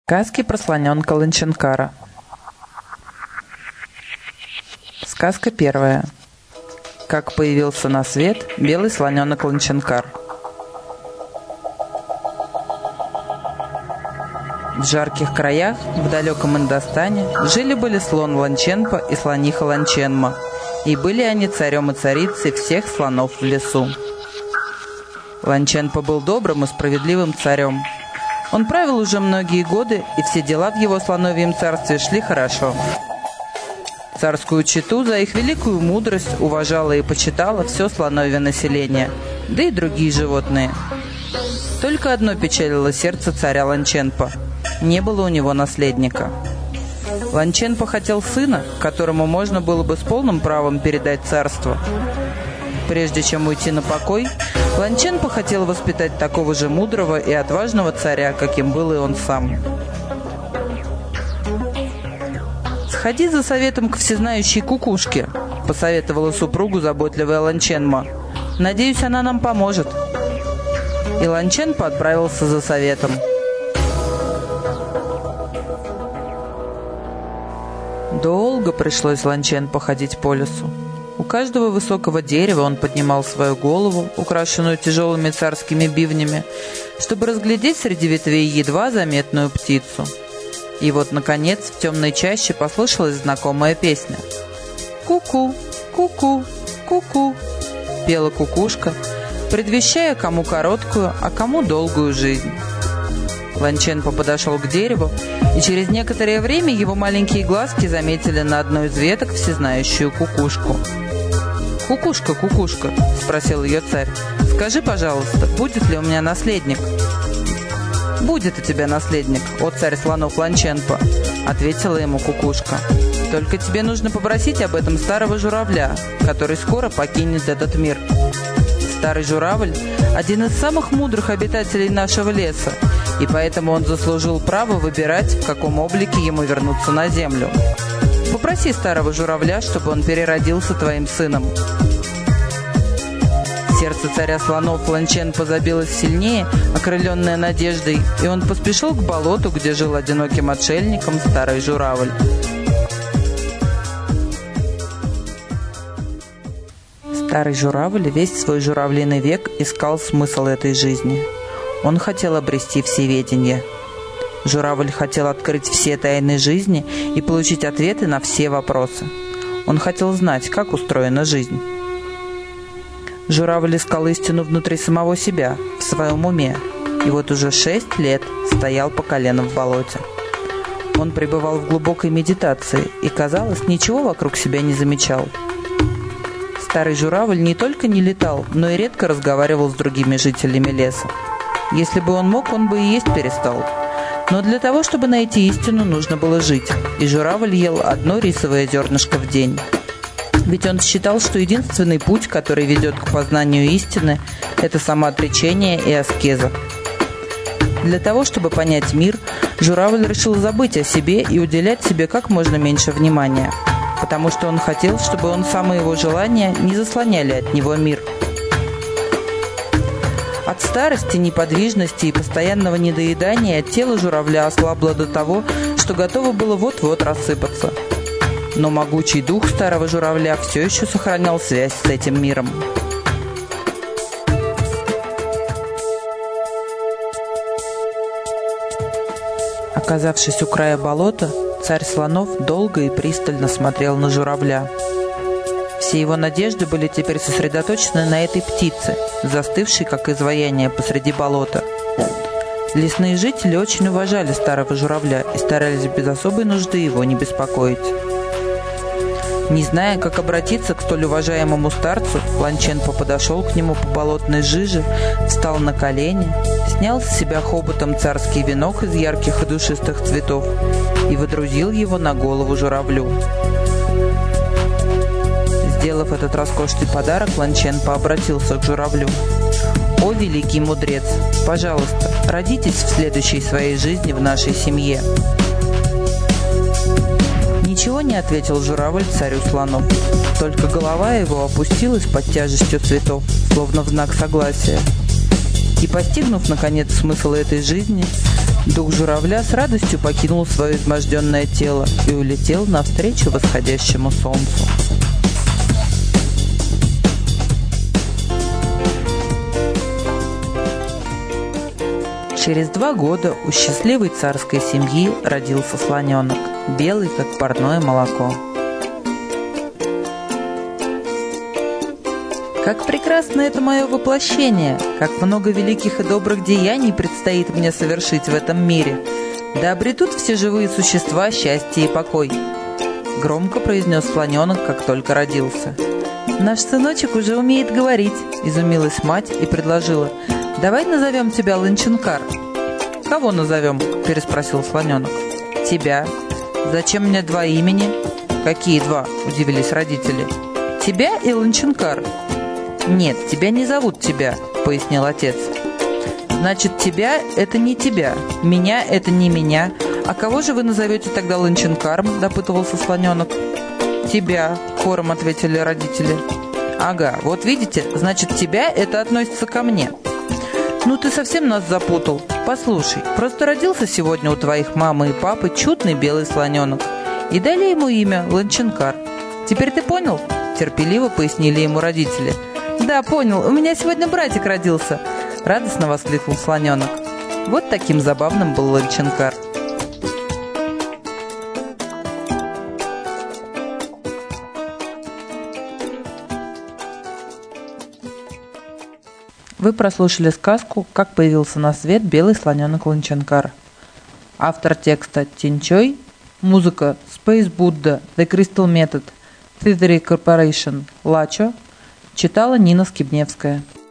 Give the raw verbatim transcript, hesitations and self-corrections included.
Сказки про слоненка Ланченкара. Сказка первая. Как появился на свет белый слоненок Ланченкар. В жарких краях, в далеком Индостане, жили-были слон Ланченпа и слониха Ланченма, и были они царем и царицей всех слонов в лесу. Ланченпа был добрым и справедливым царем. Он правил уже многие годы, и все дела в его слоновьем царстве шли хорошо. Царскую чету за их великую мудрость уважало и почитало все слоновье население, да и другие животные. Только одно печалило сердце царя Ланченпа – не было у него наследника. Ланченпа хотел сына, которому можно было бы с полным правом передать царство. Прежде чем уйти на покой, Ланченпа хотел воспитать такого же мудрого и отважного царя, каким был и он сам. «Сходи за советом к всезнающей кукушке», — посоветовала супругу заботливая Ланченма. «Надеюсь, она нам поможет». И Ланченпа отправился за советом. Долго пришлось Ланченпа ходить по лесу. У каждого высокого дерева он поднимал свою голову, украшенную тяжелыми царскими бивнями, чтобы разглядеть среди ветвей едва заметную птицу. И вот, наконец, в темной чаще послышалась знакомая песня. «Ку-ку, ку-ку, ку-ку», — пела кукушка, предвещая кому короткую, а кому долгую жизнь. Ланченпа подошел к дереву, и через некоторое время его маленькие глазки заметили на одной из веток всезнающую кукушку. «Кукушка, кукушка», — спросил ее царь, — «скажи, пожалуйста, будет ли у меня наследник?» «Будет у тебя наследник, о царь слонов Ланченпа», — ответила ему кукушка. «Только тебе нужно попросить об этом старого журавля, который скоро покинет этот мир. Старый журавль — один из самых мудрых обитателей нашего леса, и поэтому он заслужил право выбирать, в каком облике ему вернуться на землю. Попроси старого журавля, чтобы он переродился твоим сыном». Сердце царя слонов Ланченпа забилось сильнее, окрыленное надеждой, и он поспешил к болоту, где жил одиноким отшельником старый журавль. Старый журавль весь свой журавлиный век искал смысл этой жизни. Он хотел обрести всеведение. Журавль хотел открыть все тайны жизни и получить ответы на все вопросы. Он хотел знать, как устроена жизнь. Журавль искал истину внутри самого себя, в своем уме, и вот уже шесть лет стоял по колено в болоте. Он пребывал в глубокой медитации и, казалось, ничего вокруг себя не замечал. Старый журавль не только не летал, но и редко разговаривал с другими жителями леса. Если бы он мог, он бы и есть перестал. Но для того, чтобы найти истину, нужно было жить, и журавль ел одно рисовое зернышко в день. Ведь он считал, что единственный путь, который ведет к познанию истины, это самоотречение и аскеза. Для того, чтобы понять мир, журавль решил забыть о себе и уделять себе как можно меньше внимания, потому что он хотел, чтобы он сам и его желания не заслоняли от него мир. От старости, неподвижности и постоянного недоедания тело журавля ослабло до того, что готово было вот-вот рассыпаться. Но могучий дух старого журавля все еще сохранял связь с этим миром. Оказавшись у края болота, царь слонов долго и пристально смотрел на журавля. Все его надежды были теперь сосредоточены на этой птице, застывшей как изваяние посреди болота. Лесные жители очень уважали старого журавля и старались без особой нужды его не беспокоить. Не зная, как обратиться к столь уважаемому старцу, Ланченпа подошел к нему по болотной жиже, встал на колени, снял с себя хоботом царский венок из ярких и душистых цветов и водрузил его на голову журавлю. Сделав этот роскошный подарок, Ланченпа обратился к журавлю. «О, великий мудрец, пожалуйста, родитесь в следующей своей жизни в нашей семье». Ничего не ответил журавль царю слонов, только голова его опустилась под тяжестью цветов, словно в знак согласия. И, постигнув, наконец, смысл этой жизни, дух журавля с радостью покинул свое изможденное тело и улетел навстречу восходящему солнцу. Через два года у счастливой царской семьи родился слоненок, белый, как парное молоко. Как прекрасно это мое воплощение! Как много великих и добрых деяний предстоит мне совершить в этом мире! Да обретут все живые существа счастье и покой! Громко произнес слоненок, как только родился. «Наш сыночек уже умеет говорить», — изумилась мать и предложила. «Давай назовем тебя Ланчинкар». «Кого назовем?» — переспросил слоненок. «Тебя». «Зачем мне два имени?» «Какие два?» — удивились родители. «Тебя и Ланчинкар». «Нет, тебя не зовут тебя», — пояснил отец. «Значит, тебя — это не тебя, меня — это не меня. А кого же вы назовете тогда Ланчинкаром?» — допытывался слоненок. «Тебя», — хором ответили родители. «Ага, вот видите, значит, тебя — это относится ко мне». «Ну ты совсем нас запутал. Послушай, просто родился сегодня у твоих мамы и папы чудный белый слоненок. И дали ему имя Ланчинкар. Теперь ты понял?» — терпеливо пояснили ему родители. «Да, понял. У меня сегодня братик родился!» — радостно воскликнул слоненок. Вот таким забавным был Ланчинкар. Вы прослушали сказку «Как появился на свет белый слоненок Ланчинкар». Автор текста Тинчой, музыка Space Buddha, The Crystal Method, Theatre Corporation, Лачо. Читала Нина Скибневская.